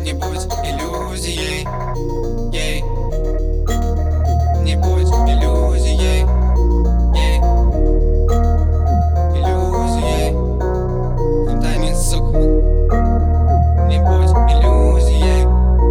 Не будь иллюзией, ей. Не будь иллюзией, ей. Иллюзией. Тайный сук. Не будь иллюзией,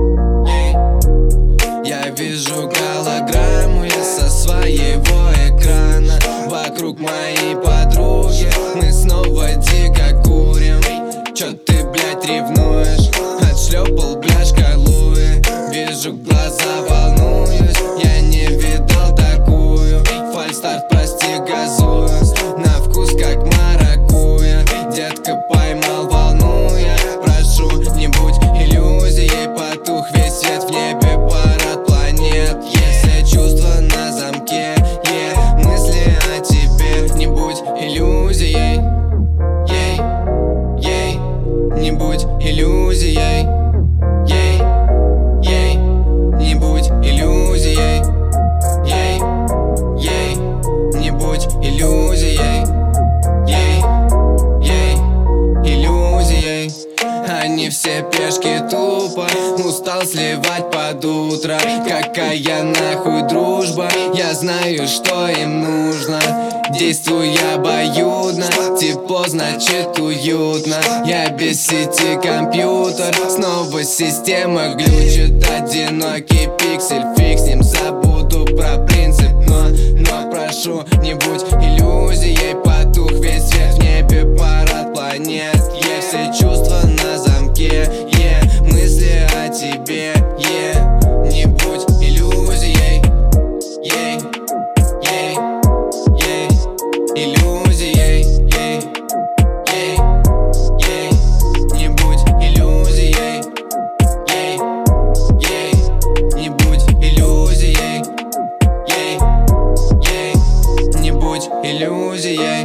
ей. Я вижу голограмму, я со своего экрана. Вокруг моей подруги, мы снова дико курим. Чё ты, блядь, ревнуешь? Отшлепал бляшка Луи. Вижу глаза, волнуюсь. Я не видал такую. Фальстарт, прости, газую. На вкус как маракуйя. Детка поймал, волнуя. Прошу, не будь иллюзией. Потух весь свет в небе, парад планет. Все чувства на замке, мысли о тебе. Не будь иллюзией, ей, ей. Не будь иллюзией, ей, ей. Не будь иллюзией, ей, ей. Не будь иллюзией, ей, ей. Иллюзией. Они все пешки тупо. Устал сливать под утро. Какая нахуй дружба? Я знаю, что им нужно. Действуй обоюдно. Тепло значит уютно. Я без сети компьютер. Снова система глючит. Одинокий пиксель, фиг с ним, забуду про принцип. Но прошу, не будь иллюзией. Потух весь свет в небе, парад планет. Все чувства на замке, мысли о тебе, Не будь иллюзией, ей, ей, ей. Иллюзией, ей, ей, ей. Не будь иллюзией, ей, ей. Не будь иллюзией, ей, ей. Не будь иллюзией.